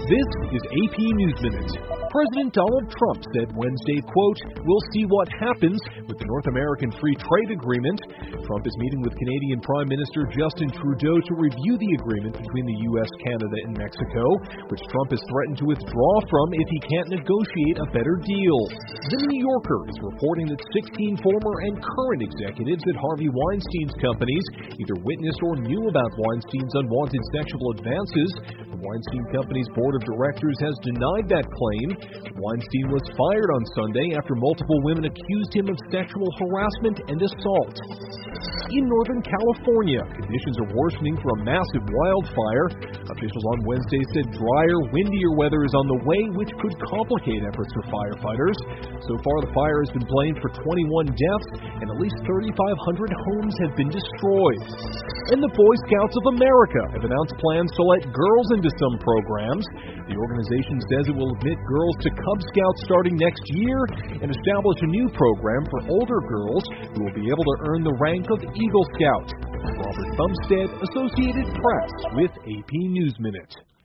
This is AP News Minute. President Donald Trump said Wednesday, quote, "We'll see what happens with the North American Free Trade Agreement." Trump is meeting with Canadian Prime Minister Justin Trudeau to review the agreement between the U.S., Canada, and Mexico, which Trump has threatened to withdraw from if he can't negotiate a better deal. The New Yorker is reporting that 16 former and current executives at Harvey Weinstein's companies either witnessed or knew about Weinstein's unwanted sexual advances. The Weinstein Company's board of directors has denied that claim. Weinstein was fired on Sunday after multiple women accused him of sexual harassment and assault. In Northern California, conditions are worsening for a massive wildfire. Officials on Wednesday said drier, windier weather is on the way, which could complicate efforts for firefighters. So far, the fire has been blamed for 21 deaths, and at least 3,500 homes have been destroyed. And the Boy Scouts of America have announced plans to let girls into some programs. The organization says it will admit girls to Cub Scouts starting next year and establish a new program for older girls who will be able to earn the rank of Eagle Scout. Robert Bumstead, Associated Press, with AP News Minute.